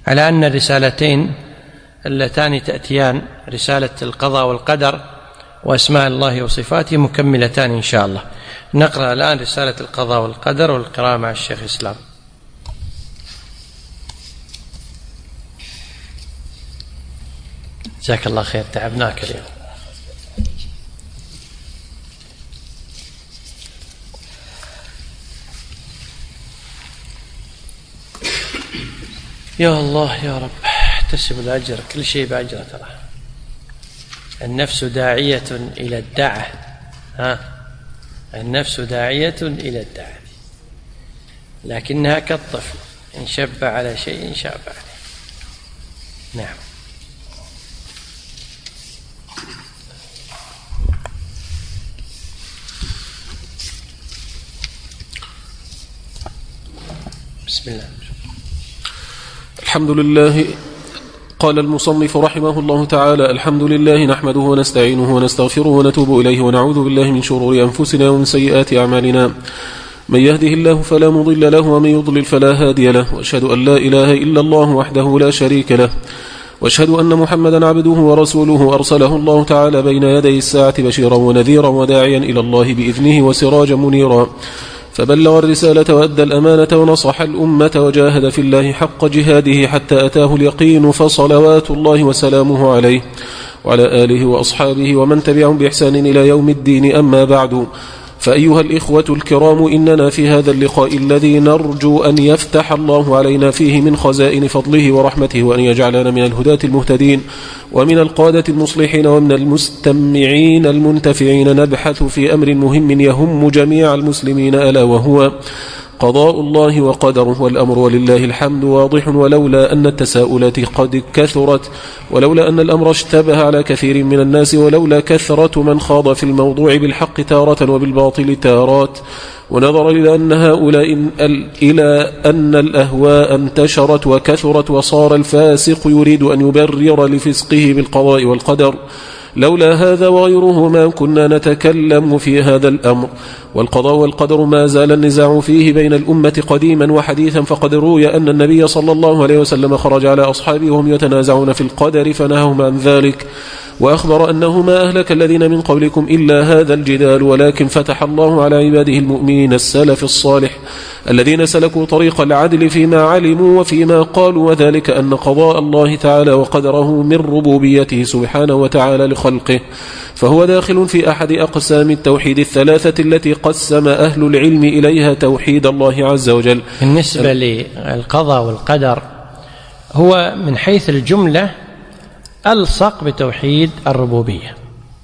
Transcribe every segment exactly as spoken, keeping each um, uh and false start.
على أن الرسالتين اللتان تأتيان رسالة القضاء والقدر وأسماء الله وصفاته مكملتان إن شاء الله. نقرأ الآن رسالة القضاء والقدر والقراءة مع الشيخ الإسلام. جزاك الله خير، تعبناك اليوم. يا الله يا رب، احتسب الأجر، كل شيء بأجر. ترى النفس داعية إلى الدعة، ها النفس داعية إلى الدعة، لكنها كالطفل إن شب على شيء شاب عليه. نعم. بسم الله. الحمد لله. قال المصنف رحمه الله تعالى: الحمد لله نحمده ونستعينه ونستغفره ونتوب إليه ونعوذ بالله من شرور أنفسنا ومن سيئات أعمالنا، من يهده الله فلا مضل له ومن يضلل فلا هادي له، وأشهد أن لا إله إلا الله وحده لا شريك له، وأشهد أن محمدا عبده ورسوله أرسله الله تعالى بين يدي الساعة بشيرا ونذيرا وداعيا إلى الله بإذنه وسراجا منيرا، فبلغ الرسالة وأدى الأمانة ونصح الأمة وجاهد في الله حق جهاده حتى أتاه اليقين، فصلوات الله وسلامه عليه وعلى آله وأصحابه ومن تبعهم بإحسان إلى يوم الدين. أما بعد، فأيها الإخوة الكرام، إننا في هذا اللقاء الذي نرجو أن يفتح الله علينا فيه من خزائن فضله ورحمته، وأن يجعلنا من الهداة المهتدين ومن القادة المصلحين ومن المستمعين المنتفعين، نبحث في أمر مهم يهم جميع المسلمين، ألا وهو قضاء الله وقدره. والأمر ولله الحمد واضح، ولولا أن التساؤلات قد كثرت، ولولا أن الأمر اشتبه على كثير من الناس، ولولا كثرة من خاض في الموضوع بالحق تارة وبالباطل تارات، ونظر إلى أن هؤلاء إلى أن الأهواء انتشرت وكثرت، وصار الفاسق يريد أن يبرر لفسقه بالقضاء والقدر، لولا هذا وغيره ما كنا نتكلم في هذا الأمر. والقضاء والقدر ما زال النزاع فيه بين الأمة قديما وحديثا، فقد روي أن النبي صلى الله عليه وسلم خرج على أصحابه وهم يتنازعون في القدر فنهاهم عن ذلك، وأخبر أنه ما أهلك الذين من قبلكم إلا هذا الجدال، ولكن فتح الله على عباده المؤمنين السلف الصالح الذين سلكوا طريق العدل فيما علموا وفيما قالوا، وذلك أن قضاء الله تعالى وقدره من ربوبيته سبحانه وتعالى لخلقه، فهو داخل في أحد أقسام التوحيد الثلاثة التي قسم أهل العلم إليها توحيد الله عز وجل. بالنسبة للقضاء والقدر هو من حيث الجملة ألصق بتوحيد الربوبية،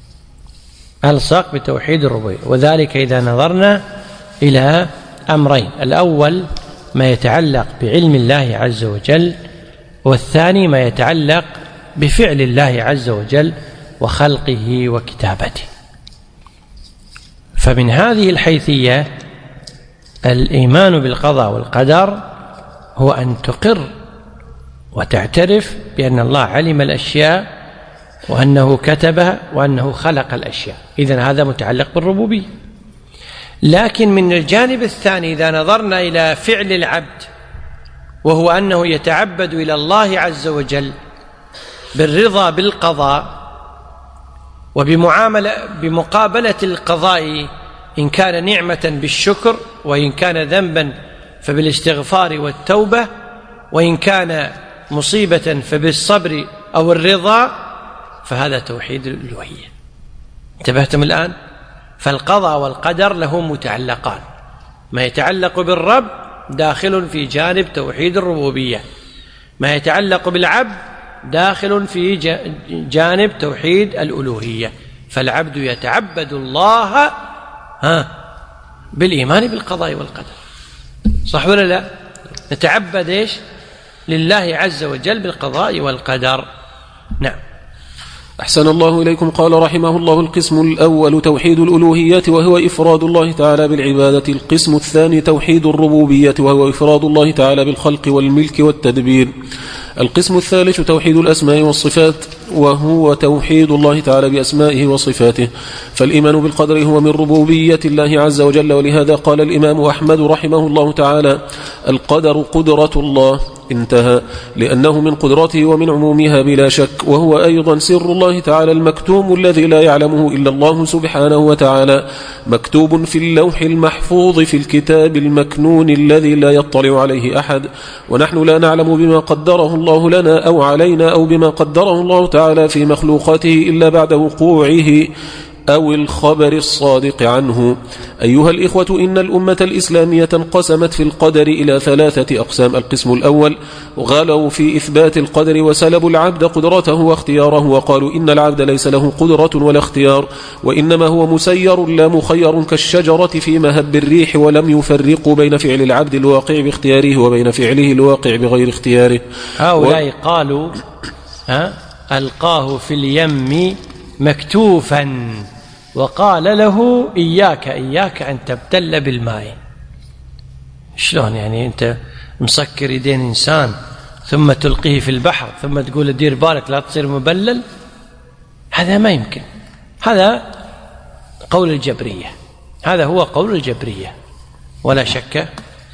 ألصق بتوحيد الربوبية، وذلك إذا نظرنا إلى أمرين: الأول ما يتعلق بعلم الله عز وجل، والثاني ما يتعلق بفعل الله عز وجل وخلقه وكتابته. فمن هذه الحيثية الإيمان بالقضاء والقدر هو أن تقر وتعترف بأن الله علم الأشياء وأنه كتبها وأنه خلق الأشياء، إذن هذا متعلق بالربوبية. لكن من الجانب الثاني إذا نظرنا إلى فعل العبد، وهو أنه يتعبد إلى الله عز وجل بالرضا بالقضاء وبمعاملة بمقابلة القضاء، إن كان نعمة بالشكر، وإن كان ذنبا فبالاستغفار والتوبة، وإن كان مصيبة فبالصبر أو الرضا، فهذا توحيد الألوهية. انتبهتم الآن؟ فالقضاء والقدر له متعلقان، ما يتعلق بالرب داخل في جانب توحيد الربوبية، ما يتعلق بالعبد داخل في جانب توحيد الألوهية. فالعبد يتعبد الله ها بالإيمان بالقضاء والقدر، صح ولا لا؟ نتعبد إيش؟ لله عز وجل بالقضاء والقدر. نعم. أحسن الله إليكم. قال رحمه الله: القسم الأول توحيد الألوهية وهو إفراد الله تعالى بالعبادة. القسم الثاني توحيد الربوبية وهو إفراد الله تعالى بالخلق والملك والتدبير. القسم الثالث توحيد الأسماء والصفات وهو توحيد الله تعالى بأسمائه وصفاته. فالإيمان بالقدر هو من ربوبية الله عز وجل، ولهذا قال الإمام أحمد رحمه الله تعالى: القدر قدرة الله، انتهى، لأنه من قدرته ومن عمومها بلا شك، وهو أيضا سر الله تعالى المكتوم الذي لا يعلمه إلا الله سبحانه وتعالى، مكتوب في اللوح المحفوظ في الكتاب المكنون الذي لا يطلع عليه أحد، ونحن لا نعلم بما قدره الله لنا أو علينا أو بما قدره الله تعالى في مخلوقاته إلا بعد وقوعه أو الخبر الصادق عنه. أيها الإخوة، إن الأمة الإسلامية انقسمت في القدر إلى ثلاثة أقسام. القسم الأول غلوا في إثبات القدر وسلبوا العبد قدرته واختياره، وقالوا إن العبد ليس له قدرة ولا اختيار، وإنما هو مسير لا مخير كالشجرة في مهب الريح، ولم يفرقوا بين فعل العبد الواقع باختياره وبين فعله الواقع بغير اختياره. هؤلاء و... قالوا ها ألقاه في اليم مكتوفا، وقال له إياك إياك أن تبتل بالماء. شلون يعني أنت مسكر يدين إنسان ثم تلقيه في البحر ثم تقول دير بالك لا تصير مبلل؟ هذا ما يمكن. هذا قول الجبرية، هذا هو قول الجبرية ولا شك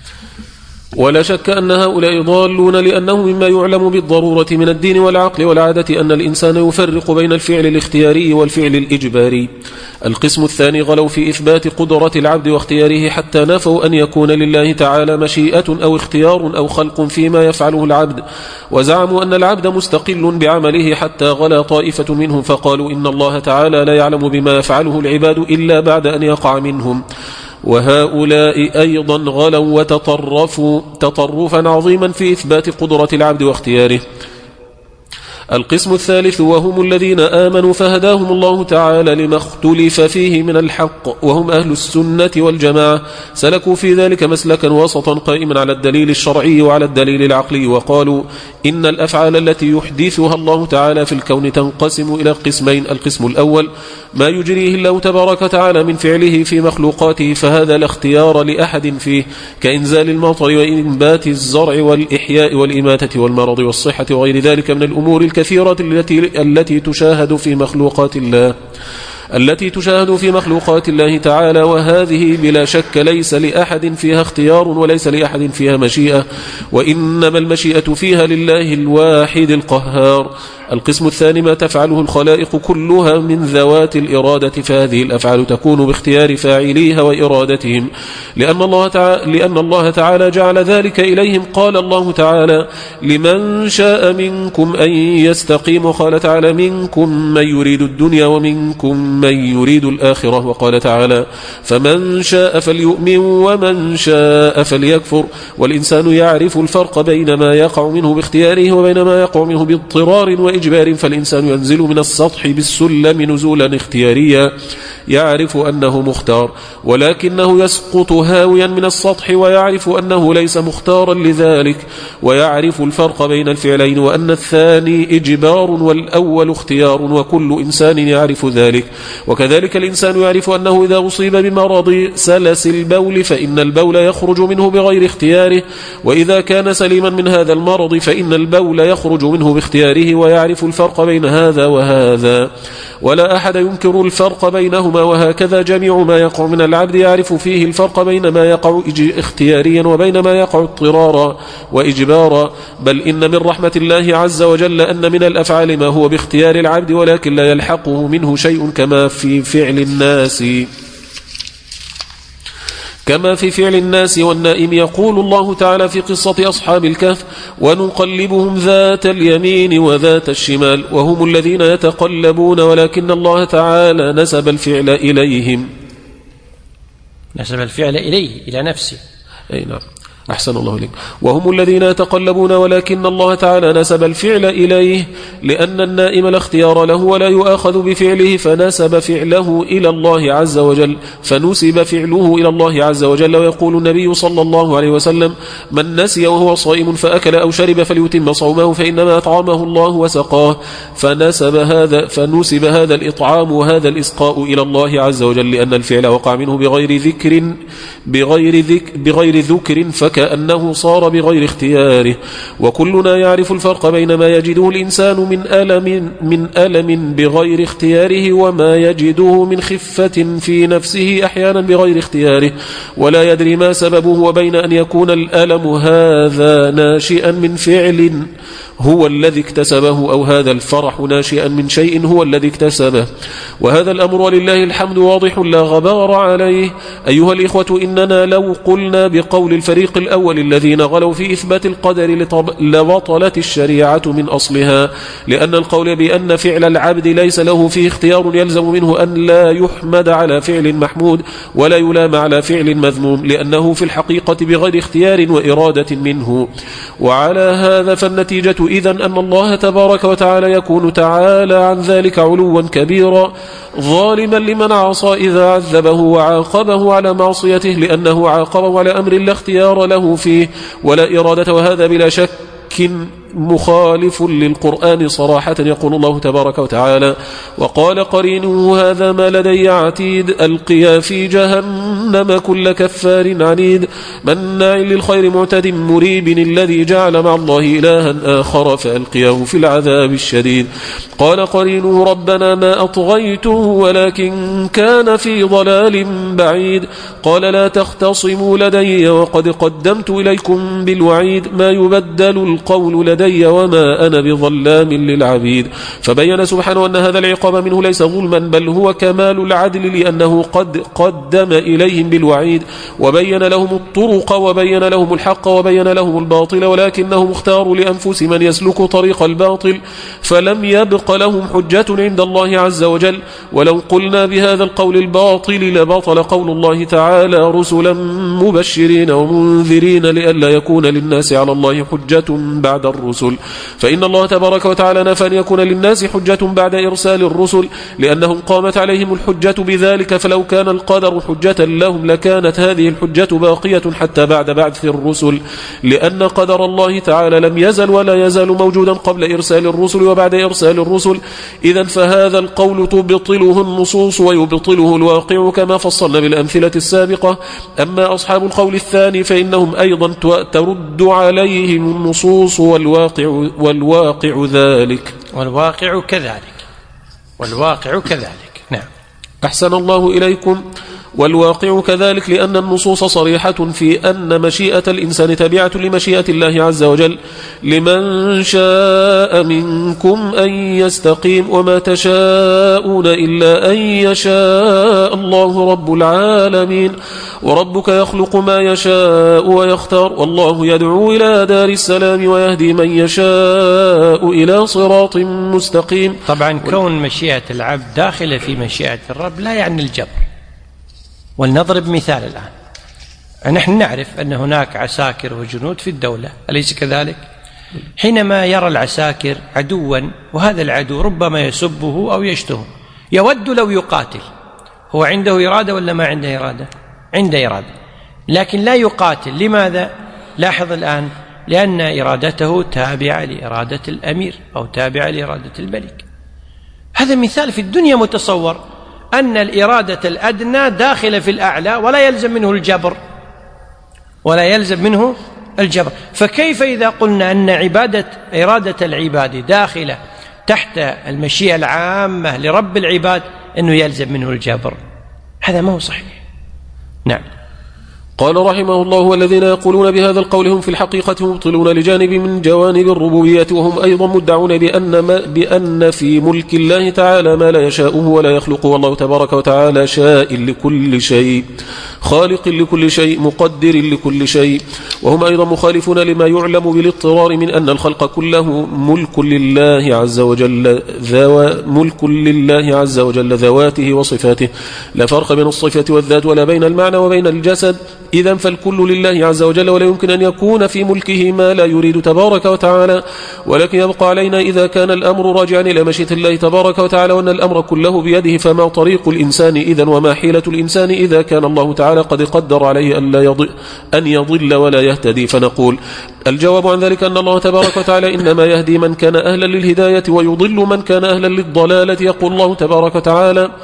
ولا شك أن هؤلاء ضالون، لأنه مما يعلم بالضرورة من الدين والعقل والعادة أن الإنسان يفرق بين الفعل الاختياري والفعل الإجباري. القسم الثاني غلوا في إثبات قدرة العبد واختياره، حتى نفوا أن يكون لله تعالى مشيئة أو اختيار أو خلق فيما يفعله العبد، وزعموا أن العبد مستقل بعمله، حتى غلا طائفة منهم فقالوا إن الله تعالى لا يعلم بما يفعله العباد إلا بعد أن يقع منهم. وهؤلاء أيضا غلوا وتطرفوا تطرفا عظيما في إثبات قدرة العبد واختياره. القسم الثالث وهم الذين آمنوا فهداهم الله تعالى لما اختلف فيه من الحق، وهم أهل السنة والجماعة، سلكوا في ذلك مسلكا وسطا قائما على الدليل الشرعي وعلى الدليل العقلي، وقالوا إن الأفعال التي يحدثها الله تعالى في الكون تنقسم إلى قسمين. القسم الأول ما يجريه الله تبارك وتعالى من فعله في مخلوقاته، فهذا لا اختيار لأحد فيه، كإنزال المطر وإنبات الزرع والإحياء والإماتة والمرض والصحة وغير ذلك من الأمور الكثيرة التي التي تشاهد في مخلوقات الله التي تشاهد في مخلوقات الله تعالى، وهذه بلا شك ليس لأحد فيها اختيار وليس لأحد فيها مشيئة، وإنما المشيئة فيها لله الواحد القهار. القسم الثاني ما تفعله الخلائق كلها من ذوات الإرادة، فهذه الأفعال تكون باختيار فاعليها وإرادتهم، لأن الله تعالى, لأن الله تعالى جعل ذلك إليهم. قال الله تعالى لمن شاء منكم أن يستقيم، وقال تعالى منكم من يريد الدنيا ومنكم من يريد الآخرة، وقال تعالى فمن شاء فليؤمن ومن شاء فليكفر. والإنسان يعرف الفرق بين ما يقع منه باختياره وبين ما يقع منه باضطرار وإجبار، فالإنسان ينزل من السطح بالسلم نزولا اختياريا يعرف أنه مختار، ولكنه يسقط هاويا من السطح ويعرف أنه ليس مختارا لذلك، ويعرف الفرق بين الفعلين وأن الثاني إجبار والأول اختيار، وكل إنسان يعرف ذلك. وكذلك الإنسان يعرف أنه إذا أصيب بمرض سلس البول فإن البول يخرج منه بغير اختياره، وإذا كان سليما من هذا المرض فإن البول يخرج منه باختياره، ويعرف الفرق بين هذا وهذا، ولا أحد ينكر الفرق بينهما. وهكذا جميع ما يقع من العبد يعرف فيه الفرق بين ما يقع اختياريا وبين ما يقع اضطرارا وإجبارا. بل إن من رحمة الله عز وجل أن من الأفعال ما هو باختيار العبد ولكن لا يلحقه منه شيء، كما في فعل الناس كما في فعل الناس والنائم. يقول الله تعالى في قصة أصحاب الكهف ونقلبهم ذات اليمين وذات الشمال، وهم الذين يتقلبون، ولكن الله تعالى نسب الفعل إليهم نسب الفعل إليه إلى نفسه. أي نعم، أحسن الله إليك. وهم الذين يتقلبون، ولكن الله تعالى نسب الفعل إليه، لأن النائم لا اختيار له ولا يؤاخذ بفعله، فنسب فعله إلى الله عز وجل فنسب فعله إلى الله عز وجل. ويقول النبي صلى الله عليه وسلم من نسي وهو صائم فأكل أو شرب فليتم صومه فإنما أطعمه الله وسقاه، فنسب هذا فنسب هذا الإطعام وهذا الإسقاء إلى الله عز وجل، لأن الفعل وقع منه بغير ذكر بغير ذكر بغير ذكر فك فكأنه صار بغير اختياره. وكلنا يعرف الفرق بين ما يجده الإنسان من ألم, من ألم بغير اختياره وما يجده من خفة في نفسه أحيانا بغير اختياره ولا يدري ما سببه، وبين أن يكون الألم هذا ناشئا من فعل هو الذي اكتسبه أو هذا الفرح ناشئا من شيء هو الذي اكتسبه. وهذا الأمر ولله الحمد واضح لا غبار عليه. أيها الإخوة، إننا لو قلنا بقول الفريق الأول الذين غلوا في إثبات القدر لبطلت الشريعة من أصلها، لأن القول بأن فعل العبد ليس له فيه اختيار يلزم منه أن لا يحمد على فعل محمود ولا يلام على فعل مذموم، لأنه في الحقيقة بغير اختيار وإرادة منه. وعلى هذا فالنتيجة إذن أن الله تبارك وتعالى يكون تعالى عن ذلك علوا كبيرا ظالما لمن عصى إذا عذبه وعاقبه على معصيته، لأنه عاقبه على أمر لا اختيار له فيه ولا إرادة، وهذا بلا شك مخالف للقرآن صراحة. يقول الله تبارك وتعالى: وقال قرينه هذا ما لدي عتيد ألقيا في جهنم كل كفار عنيد مناع للخير معتد مريب الذي جعل مع الله إلها آخر فألقياه في العذاب الشديد. قال قرينه ربنا ما أطغيته ولكن كان في ضلال بعيد. قال لا تختصموا لدي وقد قدمت إليكم بالوعيد ما يبدل القول لدي وما أنا بظلام للعبيد. فبين سبحانه أن هذا العقاب منه ليس ظلما بل هو كمال العدل، لأنه قد قدم إليهم بالوعيد وبين لهم الطرق وبين لهم الحق وبين لهم الباطل، ولكنهم اختاروا لأنفسهم من يسلك طريق الباطل فلم يبق لهم حجة عند الله عز وجل. ولو قلنا بهذا القول الباطل لبطل قول الله تعالى رسلا مبشرين ومنذرين لئلا يكون للناس على الله حجة بعد الرسل، فإن الله تبارك وتعالى نفى أن يكون للناس حجة بعد إرسال الرسل لأنهم قامت عليهم الحجة بذلك، فلو كان القدر حجة لهم لكانت هذه الحجة باقية حتى بعد بعث الرسل، لأن قدر الله تعالى لم يزل ولا يزال موجودا قبل إرسال الرسل وبعد إرسال الرسل. إذن فهذا القول تبطله النصوص ويبطله الواقع كما فصلنا بالأمثلة السابقة. أما أصحاب القول الثاني فإنهم أيضا ترد عليهم النصوص والواقع, والواقع ذلك والواقع كذلك والواقع كذلك نعم. أحسن الله إليكم. والواقع كذلك لأن النصوص صريحة في أن مشيئة الإنسان تابعة لمشيئة الله عز وجل لمن شاء منكم أن يستقيم وما تشاءون إلا أن يشاء الله رب العالمين. وربك يخلق ما يشاء ويختار والله يدعو إلى دار السلام ويهدي من يشاء إلى صراط مستقيم. طبعا كون مشيئة العبد داخلة في مشيئة الرب لا يعني الجبر. ولنضرب مثال الآن. نحن نعرف أن هناك عساكر وجنود في الدولة، أليس كذلك؟ حينما يرى العساكر عدوا وهذا العدو ربما يسبه أو يشتمه يود لو يقاتل، هو عنده إرادة ولا ما عنده إرادة؟ عنده إرادة، لكن لا يقاتل. لماذا؟ لاحظ الآن، لأن إرادته تابعة لإرادة الأمير أو تابعة لإرادة الملك. هذا مثال في الدنيا متصور أن الإرادة الأدنى داخلة في الأعلى ولا يلزم منه الجبر ولا يلزم منه الجبر. فكيف إذا قلنا أن عبادة إرادة العباد داخلة تحت المشيئة العامة لرب العباد أنه يلزم منه الجبر؟ هذا ما هو صحيح. نعم. قال رحمه الله: والذين يقولون بهذا القول هم في الحقيقة مبطلون لجانب من جوانب الربوبية، وهم أيضا مدعون بأن, ما بأن في ملك الله تعالى ما لا يشاءه ولا يخلقه، والله تبارك وتعالى شائن لكل شيء خالق لكل شيء مقدر لكل شيء. وهم أيضا مخالفون لما يعلم بالاضطرار من أن الخلق كله ملك لله عز وجل ذو ملك لله عز وجل ذواته وصفاته، لا فرق بين الصفة والذات ولا بين المعنى وبين الجسد. إذن فالكل لله عز وجل، ولا يمكن أن يكون في ملكه ما لا يريد تبارك وتعالى. ولكن يبقى علينا إذا كان الأمر راجعا إلى مشيئة الله تبارك وتعالى وأن الأمر كله بيده، فما طريق الإنسان إذن وما حيلة الإنسان إذا كان الله تعالى قد قدر عليه أن, لا يضل أن يضل ولا يهتدي؟ فنقول الجواب عن ذلك أن الله تبارك وتعالى إنما يهدي من كان أهلا للهداية ويضل من كان أهلا للضلالة. يقول الله تبارك وتعالى: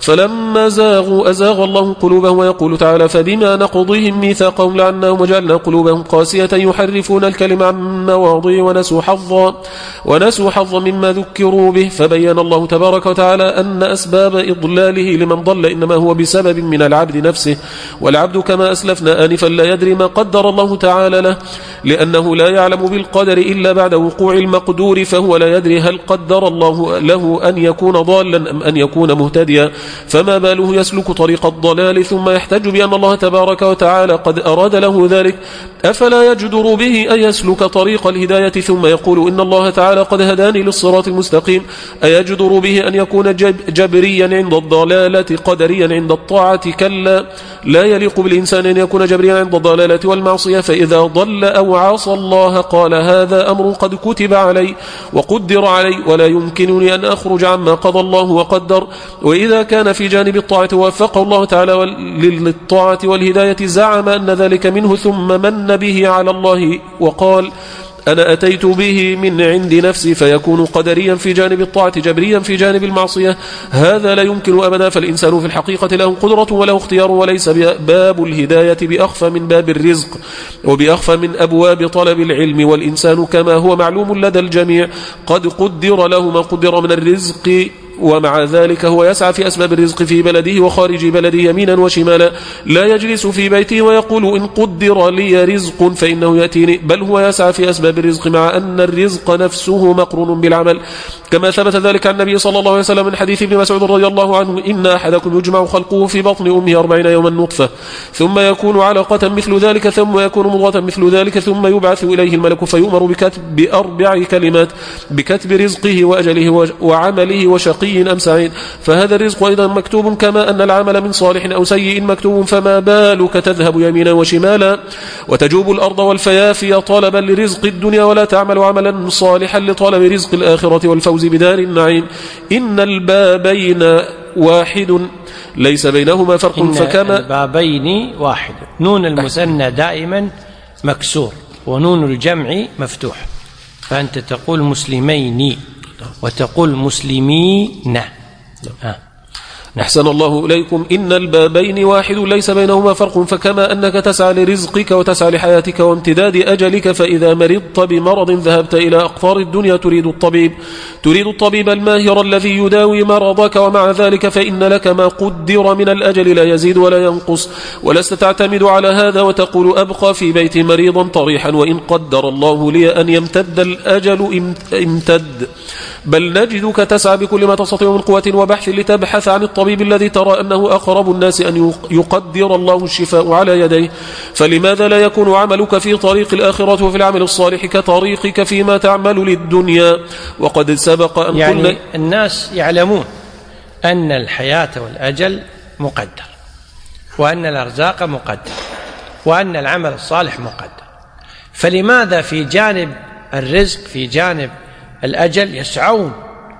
فلما زاغوا أزاغ الله قلوبهم. ويقول تعالى فبما نقضهم ميثاقهم لعناهم وجعلنا قلوبهم قاسية يحرفون الكلم عن مواضعه ونسوا حظا ونسوا حظا مما ذكروا به. فبين الله تبارك وتعالى أن أسباب إضلاله لمن ضل إنما هو بسبب من العبد نفسه، والعبد كما أسلفنا آنفا لا يدري ما قدر الله تعالى له، لأنه لا يعلم بالقدر إلا بعد وقوع المقدور، فهو لا يدري هل قدر الله له أن يكون ضالا أم أن يكون مهتديا، فما باله يسلك طريق الضلال ثم يحتج بأن الله تبارك وتعالى قد أراد له ذلك. أفلا يجدر به أن يسلك طريق الهداية ثم يقول إن الله تعالى قد هداني للصراط المستقيم؟ أيجدر به أن يكون جب جبريا عند الضلالة قدريا عند الطاعة؟ كلا، لا يليق بالإنسان أن يكون جبريا عند الضلالة والمعصية، فإذا ضل أو عصى الله قال هذا أمر قد كتب علي وقدر علي ولا يمكنني أن أخرج عما قضى الله وقدر. وإذا كان في جانب الطاعة ووفقه الله تعالى للطاعة والهداية زعم أن ذلك منه ثم من به على الله وقال أنا أتيت به من عند نفسي، فيكون قدريا في جانب الطاعة جبريا في جانب المعصية. هذا لا يمكن أبدا، فالإنسان في الحقيقة له قدرة وله اختيار، وليس باب الهداية بأخفى من باب الرزق وبأخفى من أبواب طلب العلم. والإنسان كما هو معلوم لدى الجميع قد قدر له ما قدر من الرزق، ومع ذلك هو يسعى في أسباب الرزق في بلده وخارج بلده يمينا وشمالا، لا يجلس في بيته ويقول إن قدر لي رزق فإنه يأتيني، بل هو يسعى في أسباب الرزق مع أن الرزق نفسه مقرون بالعمل، كما ثبت ذلك عن النبي صلى الله عليه وسلم من حديث ابن مسعود رضي الله عنه إن أحدكم يجمع خلقه في بطن أمه أربعين يوما نطفة ثم يكون علقة مثل ذلك ثم يكون مضغة مثل ذلك ثم يبعث إليه الملك فيؤمر بكتب بأربع كلمات بكتب رزقه وأجله وعمله وشقي أم سعيد، فهذا الرزق أيضا مكتوب كما أن العمل من صالح أو سيء مكتوب، فما بالك تذهب يمينا وشمالا وتجوب الأرض والفيافي طلبا لرزق الدنيا ولا تعمل عملا صالحا لطلب رزق الآخرة والفوز بدار النعيم. إن البابين واحد ليس بينهما فرق، إن فكما البابين واحد، نون المثنى دائما مكسور ونون الجمع مفتوح، فأنت تقول مسلمين وتقول مسلمين. آه. أحسن الله إليكم. إن البابين واحد ليس بينهما فرق، فكما أنك تسعى لرزقك وتسعى لحياتك وامتداد أجلك، فإذا مرضت بمرض ذهبت إلى أقطار الدنيا تريد الطبيب تريد الطبيب الماهر الذي يداوي مرضك، ومع ذلك فإن لك ما قدر من الأجل لا يزيد ولا ينقص، ولست تعتمد على هذا وتقول أبقى في بيتي مريضا طريحا وإن قدر الله لي أن يمتد الأجل امتد، بل نجدك تسعى بكل ما تستطيع من قوة وبحث لتبحث عن الطبيب الذي ترى أنه أقرب الناس أن يقدر الله الشفاء على يديه. فلماذا لا يكون عملك في طريق الآخرة وفي العمل الصالح كطريقك فيما تعمل للدنيا؟ وقد سبق أن يعني قلنا الناس يعلمون أن الحياة والأجل مقدر، وأن الأرزاق مقدر، وأن العمل الصالح مقدر، فلماذا في جانب الرزق في جانب الأجل يسعون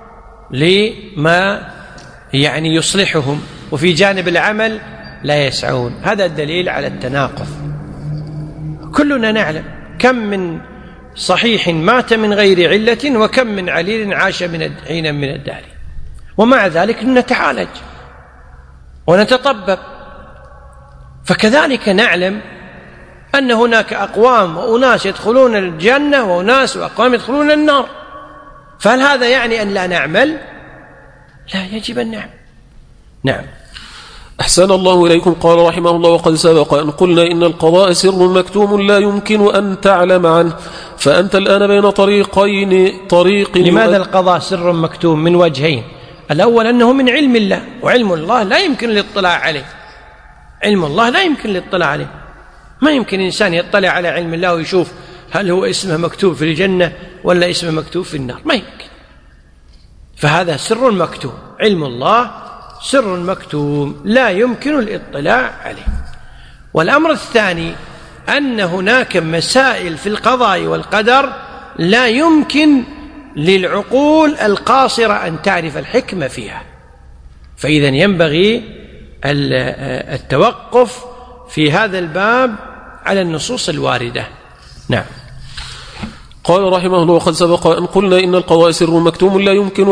لما يعني يصلحهم، وفي جانب العمل لا يسعون؟ هذا الدليل على التناقض. كلنا نعلم كم من صحيح مات من غير علة وكم من عليل عاش من حين من الدهر، ومع ذلك نتعالج ونتطبب. فكذلك نعلم أن هناك أقوام وأناس يدخلون الجنة وأناس وأقوام يدخلون النار، فهل هذا يعني أن لا نعمل؟ لا، يجب أن نعمل. نعم. أحسن الله إليكم. قال رحمه الله وقد سبق أن قلنا إن القضاء سر مكتوم لا يمكن أن تعلم عنه، فأنت الآن بين طريقين طريق. لماذا القضاء سر مكتوم؟ من وجهين: الأول أنه من علم الله، وعلم الله لا يمكن الاطلاع عليه، علم الله لا يمكن الاطلاع عليه، ما يمكن إنسان يطلع على علم الله ويشوف هل هو اسمه مكتوب في الجنة ولا اسمه مكتوب في النار، ما يمكن. فهذا سر مكتوم، علم الله سر مكتوم لا يمكن الاطلاع عليه. والأمر الثاني أن هناك مسائل في القضاء والقدر لا يمكن للعقول القاصرة أن تعرف الحكمة فيها، فإذا ينبغي التوقف في هذا الباب على النصوص الواردة. نعم. قال رحمه الله: وقد سبق أن قلنا إن القضاء سر مكتوم لا يمكن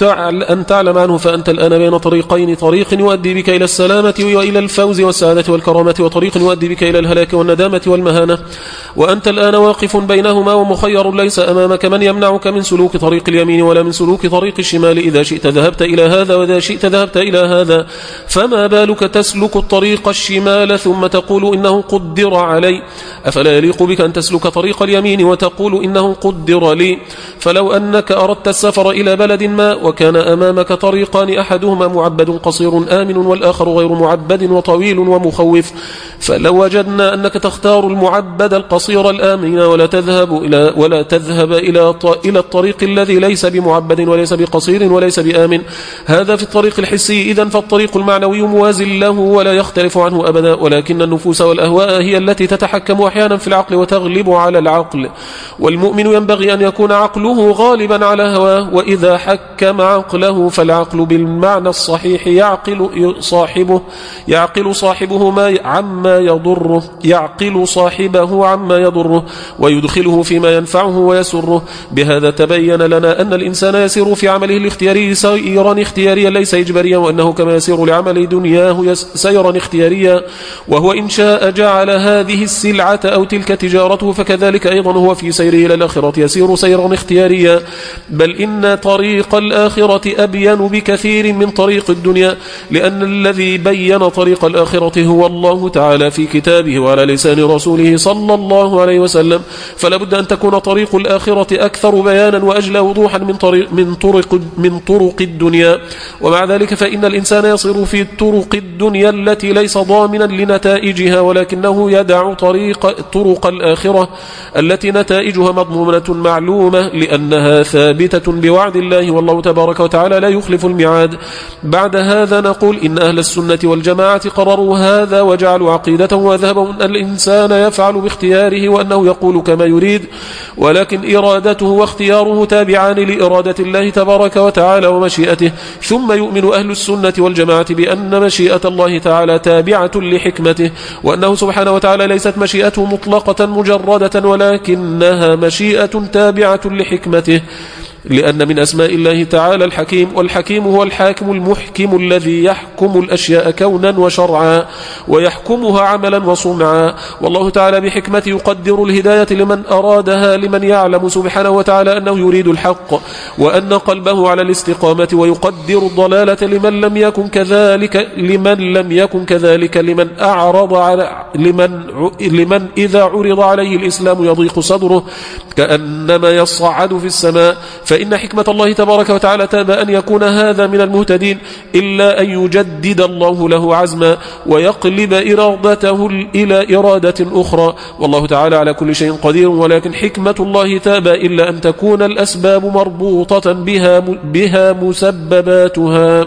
أن تعلم عنه، فأنت الآن بين طريقين: طريق يؤدي بك إلى السلامة وإلى الفوز والسعادة والكرامة، وطريق يؤدي بك إلى الهلاك والندامة والمهانة، وأنت الآن واقف بينهما ومخير، ليس أمامك من يمنعك من سلوك طريق اليمين ولا من سلوك طريق الشمال، إذا شئت ذهبت إلى هذا وإذا شئت ذهبت إلى هذا، فما بالك تسلك الطريق الشمال ثم تقول إنه قدر علي؟ أفلا يليق بك أن تسلك طريق اليمين وتقول إنه قدر لي؟ فلو أنك أردت السفر إلى بلد ما وكان أمامك طريقان، أحدهما معبد قصير آمن والآخر غير معبد وطويل ومخوف، فلو وجدنا أنك تختار المعبد القصير الآمن ولا تذهب إلى ولا تذهب إلى إلى الطريق الذي ليس بمعبد وليس بقصير وليس بآمن، هذا في الطريق الحسي. إذن فالطريق المعنوي موازن له ولا يختلف عنه أبدا، ولكن النفوس والأهواء هي التي تتحكم أحيانا في العقل وتغلب على العقل، والمؤمن ينبغي أن يكون عقله غالبا على هواه، وإذا حكم عقله فالعقل بالمعنى الصحيح يعقل صاحبه يعقل صاحبه ما عما يضره يعقل صاحبه عما يضره ويدخله فيما ينفعه ويسره. بهذا تبين لنا أن الإنسان يسير في عمله الاختياري سيرا اختياريا ليس إجباريا، وأنه كما يسير لعمل دنياه سيرا اختياريا، وهو إن شاء جعل هذه السلعة أو تلك تجارته، فكذلك أيضا هو في سيره إلى الآخرة يسير سيرا اختياريا. بل إن طريق الآخرة أبين بكثير من طريق الدنيا، لأن الذي بين طريق الآخرة هو الله تعالى في كتابه وعلى لسان رسوله صلى الله عليه وسلم، فلا بد أن تكون طريق الآخرة أكثر بيانا وأجلى وضوحا من طريق من طرق من طرق الدنيا. ومع ذلك فإن الإنسان يصير في طرق الدنيا التي ليس ضامنا لنتائجها، ولكنه يدع طريق طرق الآخرة التي نتائجها مضمونة معلومة، لأنها ثابتة بوعد الله، والله تبارك وتعالى لا يخلف الميعاد. بعد هذا نقول إن أهل السنة والجماعة قرروا هذا وجعلوا عقيدة وذهبوا أن الإنسان يفعل باختياره وأنه يقول كما يريد، ولكن إرادته واختياره تابعان لإرادة الله تبارك وتعالى ومشيئته. ثم يؤمن أهل السنة والجماعة بأن مشيئة الله تعالى تابعة لحكمته، وأنه سبحانه وتعالى ليست مشيئته مطلقة مجردة، ولكنها مشيئة تابعة لحكمته، لأن من أسماء الله تعالى الحكيم، والحكيم هو الحاكم المحكم الذي يحكم الأشياء كونا وشرعا ويحكمها عملا وصنعا. والله تعالى بحكمته يقدر الهداية لمن أرادها، لمن يعلم سبحانه وتعالى أنه يريد الحق وأن قلبه على الاستقامة، ويقدر الضلالة لمن لم يكن كذلك لمن لم يكن كذلك لمن أعرض على لمن لمن إذا عرض عليه الإسلام يضيق صدره كأنما يصعد في السماء. فإن حكمة الله تبارك وتعالى تاب أن يكون هذا من المهتدين، إلا أن يجدد الله له عزما ويقلب إرادته إلى إرادة أخرى، والله تعالى على كل شيء قدير. ولكن حكمة الله تاب إلا أن تكون الأسباب مربوطة بها, بها مسبباتها.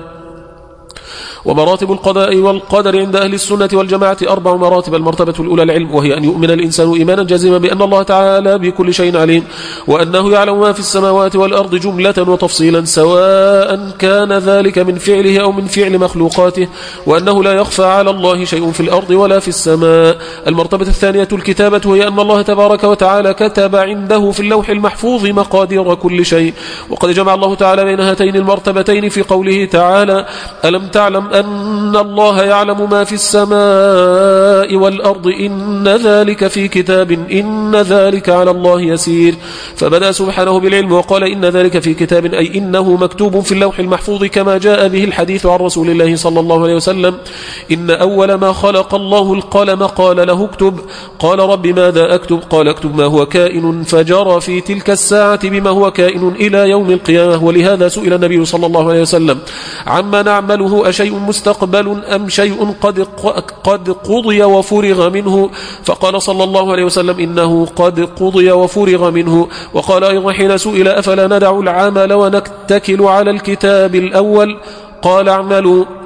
ومراتب القضاء والقدر عند أهل السنة والجماعة أربع مراتب. المرتبة الأولى العلم، وهي أن يؤمن الإنسان إيمانا جازما بأن الله تعالى بكل شيء عليم، وأنه يعلم ما في السماوات والأرض جملة وتفصيلا، سواء كان ذلك من فعله أو من فعل مخلوقاته، وأنه لا يخفى على الله شيء في الأرض ولا في السماء. المرتبة الثانية الكتابة، وهي أن الله تبارك وتعالى كتب عنده في اللوح المحفوظ مقادير كل شيء، وقد جمع الله تعالى بين هاتين المرتبتين في قوله تعالى: ألم تعلم أن الله يعلم ما في السماء والأرض إن ذلك في كتاب إن ذلك على الله يسير. فبدأ سبحانه بالعلم وقال إن ذلك في كتاب، أي إنه مكتوب في اللوح المحفوظ، كما جاء به الحديث عن رسول الله صلى الله عليه وسلم: إن أول ما خلق الله القلم قال له اكتب، قال رب ماذا أكتب؟ قال اكتب ما هو كائن، فجرى في تلك الساعة بما هو كائن إلى يوم القيامة. ولهذا سئل النبي صلى الله عليه وسلم عما نعمله: أشيء مستقبل أم شيء قد قد قضي وفرغ منه؟ فقال صلى الله عليه وسلم: إنه قد قضي وفرغ منه. وقال أيضا حين سئل: أفلا ندع العمل ونتكل على الكتاب الأول؟ قال: اعملوا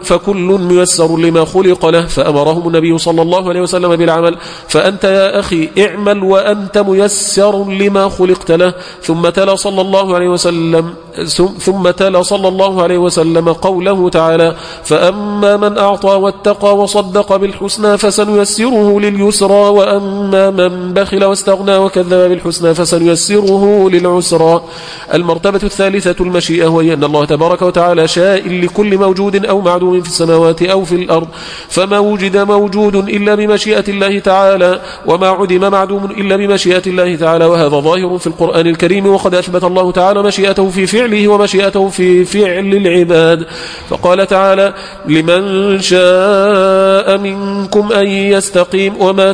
فكل ميسر لما خلق له، فأمرهم النبي صلى الله عليه وسلم بالعمل. فأنت يا أخي اعمل وأنت ميسر لما خلقت له. ثم تلا صلى الله عليه وسلم ثم تلا صلى الله عليه وسلم قوله تعالى: فأما من أعطى واتقى وصدق بالحسنى فسنيسره لليسرى، وأما من بخل واستغنى وكذب بالحسنى فسنيسره للعسرى. المرتبة الثالثة المشيئة، وهي أن الله تبارك وتعالى شاء لكل موجود أو معدوم في السماوات أو في الأرض، فما وجد موجود إلا بمشيئة الله تعالى، وما عدم معدوم إلا بمشيئة الله تعالى، وهذا ظاهر في القرآن الكريم. وقد أثبت الله تعالى مشيئته في فعله ومشيئته في فعل العباد، فقال تعالى: لمن شاء منكم أن يستقيم وما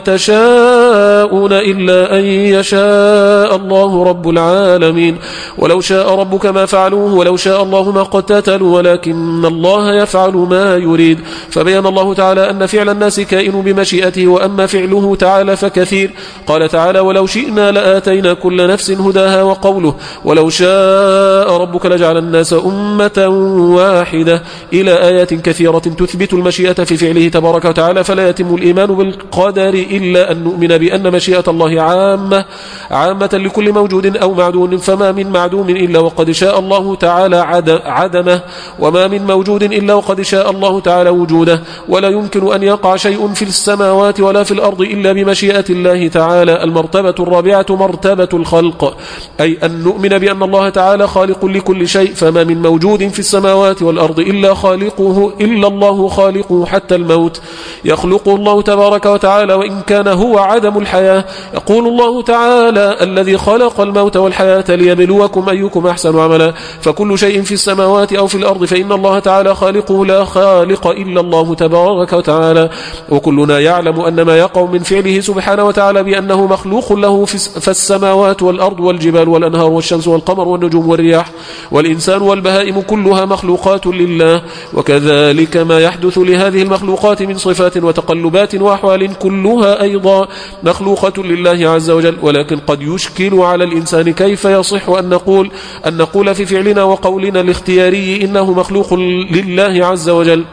تشاءون إلا أن يشاء الله رب العالمين. ولو شاء ربك ما فعلوه ولو شاء الله ما قتتلوا ولكن الله يفعل ما يريد. فبين الله تعالى أن فعل الناس كائن بمشيئته، وأما فعله تعالى فكثير. قال تعالى: ولو شئنا لآتينا كل نفس هداها. وقوله: ولو شاء ربك لجعل الناس أمة واحدة، إلى آيات كثيرة تثبت المشيئة في فعله تبارك وتعالى. فلا يتم الإيمان بالقدر إلا أن نؤمن بأن مشيئة الله عامة عامة لكل موجود أو معدوم، فما من معدوم إلا وقد شاء الله تعالى عدمه، وما من موجود إلا وقد شاء الله تعالى وجوده. ولا يمكن أن يقع شيء في السماوات ولا في الأرض إلا بمشيئة الله تعالى. المرتبة الرابعة مرتبة الخلق، أي أن نؤمن بأن الله تعالى خالق لكل شيء، فما من موجود في السماوات والأرض إلا خالقه إلا الله خالقه حتى الموت يخلقه الله تبارك وتعالى، وإن كان هو عدم الحياة. يقول الله تعالى: الذي خلق الموت والحياة ليبلوكم أيكم أحسن عملا. فكل شيء في السماوات أو في الأرض فإن الله تعالى خالقه، لا خالق إلا الله تبارك وتعالى. وكلنا يعلم أن ما يقع من فعله سبحانه وتعالى بأنه مخلوق له في السماوات والأرض والجبال والأنهار والشمس والقمر والنجوم والرياح والإنسان والبهائم كلها مخلوقات لله. وكذلك ما يحدث لهذه المخلوقات من صفات وتقلبات وأحوال كلها أيضا مخلوقة لله عز وجل. ولكن قد يشكل على الإنسان كيف يصح أن نقول أن نقول في فعلنا وقولنا الاختياري إنه مخلوق لله عز وجل.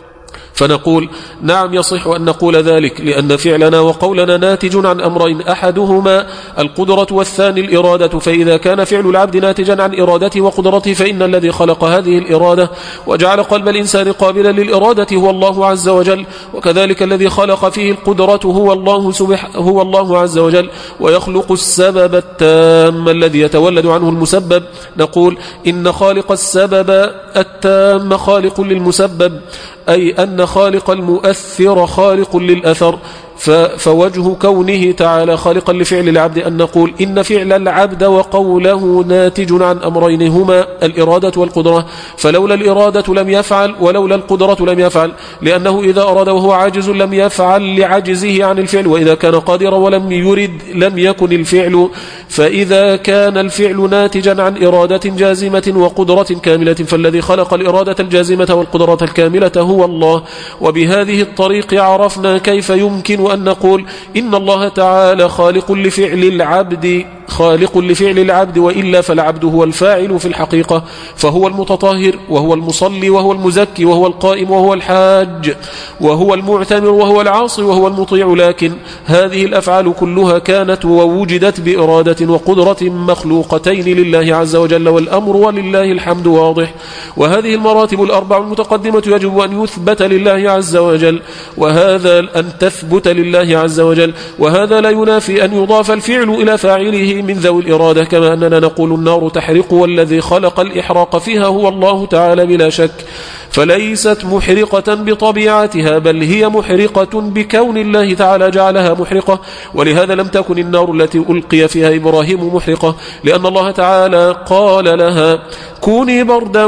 فنقول: نعم يصح أن نقول ذلك، لأن فعلنا وقولنا ناتج عن أمرين، أحدهما القدرة والثاني الإرادة. فإذا كان فعل العبد ناتجا عن إرادته وقدرته فإن الذي خلق هذه الإرادة وجعل قلب الإنسان قابلا للإرادة هو الله عز وجل، وكذلك الذي خلق فيه القدرة هو الله سبحانه هو الله عز وجل. ويخلق السبب التام الذي يتولد عنه المسبب. نقول: إن خالق السبب التام خالق للمسبب، أي أن خالق المؤثر خالق للأثر. فوجه كونه تعالى خالقا لفعل العبد أن نقول إن فعل العبد وقوله ناتج عن أمرين هما الإرادة والقدرة. فلولا الإرادة لم يفعل ولولا القدرة لم يفعل، لأنه إذا أراد وهو عاجز لم يفعل لعجزه عن الفعل، وإذا كان قادرا ولم يرد لم يكن الفعل. فإذا كان الفعل ناتجا عن إرادة جازمة وقدرة كاملة فالذي خلق الإرادة الجازمة والقدرة الكاملة هو الله. وبهذه الطريق عرفنا كيف يمكن أن نقول إن الله تعالى خالق لفعل العبد خالق لفعل العبد، وإلا فالعبد هو الفاعل في الحقيقة، فهو المتطهر وهو المصلي وهو المزكي وهو القائم وهو الحاج وهو المعتمر وهو العاصي وهو المطيع. لكن هذه الأفعال كلها كانت ووجدت بإرادة وقدرة مخلوقتين لله عز وجل، والأمر ولله الحمد واضح. وهذه المراتب الأربع المتقدمة يجب أن يثبت لله عز وجل، وهذا أن تثبت لله عز وجل، وهذا لا ينافي أن يضاف الفعل إلى فاعله من ذوي الإرادة، كما أننا نقول النار تحرق والذي خلق الإحراق فيها هو الله تعالى بلا شك، فليست محرقة بطبيعتها بل هي محرقة بكون الله تعالى جعلها محرقة. ولهذا لم تكن النار التي ألقي فيها إبراهيم محرقة، لأن الله تعالى قال لها كوني بردا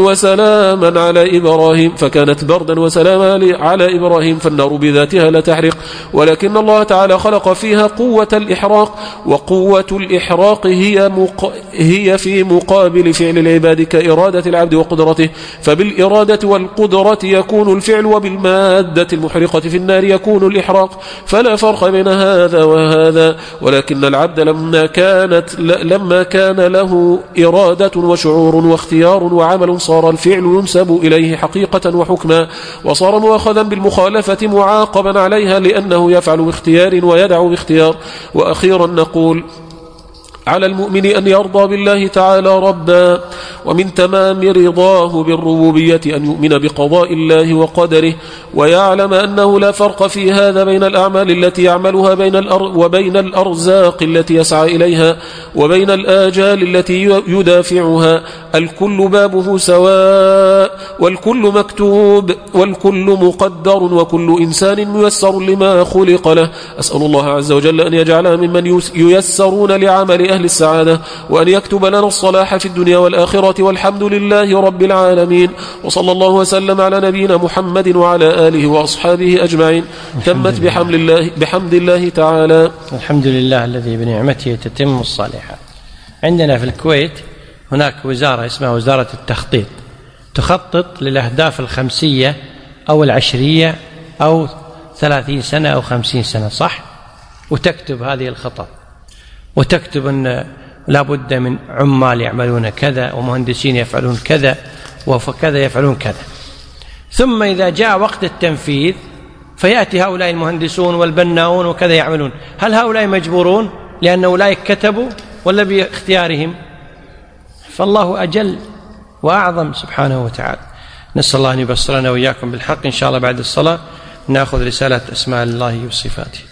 وسلاما على إبراهيم، فكانت بردا وسلاما على إبراهيم، فالنار بذاتها لا تحرق، ولكن الله تعالى خلق فيها قوة الإحراق، وقوة الإحراق هي, مق... هي في مقابل فعل العباد كإرادة العبد وقدرته. فبالإرادة والقدرة يكون الفعل، وبالمادة المحرقة في النار يكون الإحراق، فلا فرق بين هذا وهذا. ولكن العبد لما كانت لما كان له إرادة وشعور واختيار وعمل صار الفعل ينسب إليه حقيقة وحكما، وصار مؤاخذا بالمخالفة معاقبا عليها لأنه يفعل باختيار ويدع باختيار. وأخيرا نقول: على المؤمن أن يرضى بالله تعالى ربا، ومن تمام رضاه بالربوبية أن يؤمن بقضاء الله وقدره، ويعلم أنه لا فرق في هذا بين الأعمال التي يعملها بين الأر وبين الأرزاق التي يسعى إليها وبين الآجال التي يدافعها. الكل بابه سواء، والكل مكتوب، والكل مقدر، وكل إنسان ميسر لما خلق له. أسأل الله عز وجل أن يجعلنا ممن ييسرون لعمل أهل السعادة، وأن يكتب لنا الصلاح في الدنيا والآخرة، والحمد لله رب العالمين. وصلى الله وسلم على نبينا محمد وعلى آله وأصحابه أجمعين. تمت بحمد الله, بحمد الله تعالى. الحمد لله الذي بنعمته تتم الصالحات. عندنا في الكويت هناك وزارة اسمها وزارة التخطيط، تخطط للأهداف الخمسية أو العشرية أو ثلاثين سنة أو خمسين سنة، صح؟ وتكتب هذه الخطط، وتكتب أن لا بد من عمال يعملون كذا، ومهندسين يفعلون كذا، وكذا يفعلون كذا. ثم إذا جاء وقت التنفيذ فيأتي هؤلاء المهندسون والبناؤون وكذا يعملون. هل هؤلاء مجبورون لأن أولئك كتبوا ولا باختيارهم؟ فالله أجل وأعظم سبحانه وتعالى. نسأل الله أن يبصرنا وإياكم بالحق. إن شاء الله بعد الصلاة نأخذ رسالة أسماء الله وصفاته.